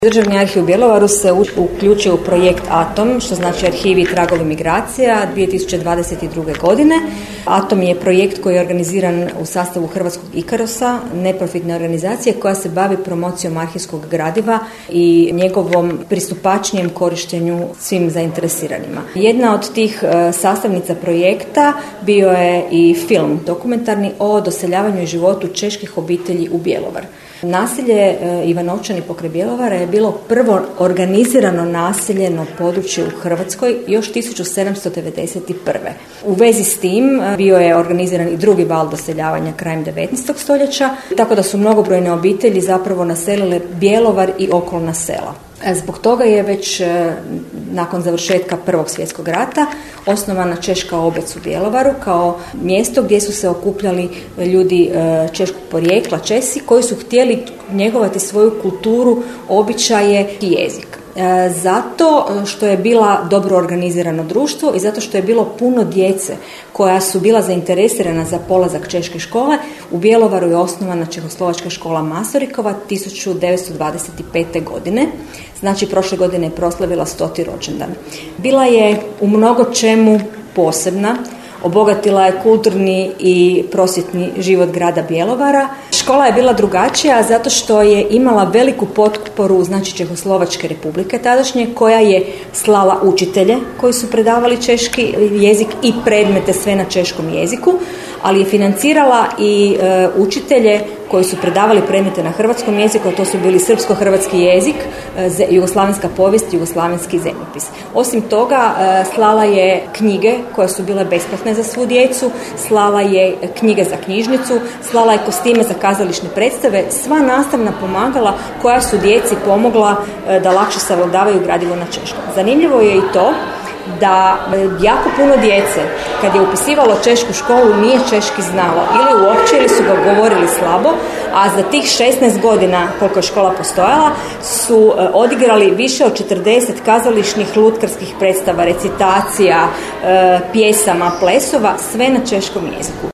Državni arhiv u Bjelovaru se uključio u projekt ATOM, što znači Arhivi i tragovi migracija 2022. godine. ATOM je projekt koji je organiziran u sastavu Hrvatskog Ikarosa, neprofitne organizacije koja se bavi promocijom arhivskog gradiva i njegovom pristupačnijem korištenju svim zainteresiranima. Jedna od tih sastavnica projekta bio je i film dokumentarni o doseljavanju i životu čeških obitelji u Bjelovar. Naselje Ivanovčani pokraj Bjelovara je bilo prvo organizirano naseljeno područje u Hrvatskoj još 1791. U vezi s tim bio je organiziran i drugi val doseljavanja krajem 19. stoljeća, tako da su mnogobrojne obitelji zapravo naselile Bjelovar i okolna sela. Zbog toga je već nakon završetka Prvog svjetskog rata osnovana Češka obec u Bjelovaru kao mjesto gdje su se okupljali ljudi češkog porijekla, Česi, koji su htjeli njegovati svoju kulturu, običaje i jezik. Zato što je bila dobro organizirano društvo i zato što je bilo puno djece koja su bila zainteresirana za polazak češke škole, u Bjelovaru je osnovana Čehoslovačka škola Masorikova 1925. godine. Znači, prošle godine je proslavila 100. rođendan. Bila je u mnogo čemu posebna, obogatila je kulturni i prosvjetni život grada Bjelovara. Škola je bila drugačija zato što je imala veliku potporu, znači Čehoslovačke republike tadašnje, koja je slala učitelje koji su predavali češki jezik i predmete sve na češkom jeziku, ali je financirala i učitelje koji su predavali predmete na hrvatskom jeziku, a to su bili srpsko-hrvatski jezik, jugoslavenska povijest, jugoslavenski zemljopis. Osim toga, slala je knjige koje su bile besplatne za svu djecu, slala je knjige za knjižnicu, slala je kostime za kazališne predstave, sva nastavna pomagala koja su djeci pomogla da lakše savladavaju gradivo na češkom. Zanimljivo je i to da jako puno djece, kad je upisivalo češku školu, nije češki znalo ili uopće ili su ga govorili slabo, a za tih 16 godina koliko je škola postojala su odigrali više od 40 kazališnih lutkarskih predstava, recitacija, pjesama, plesova, sve na češkom jeziku.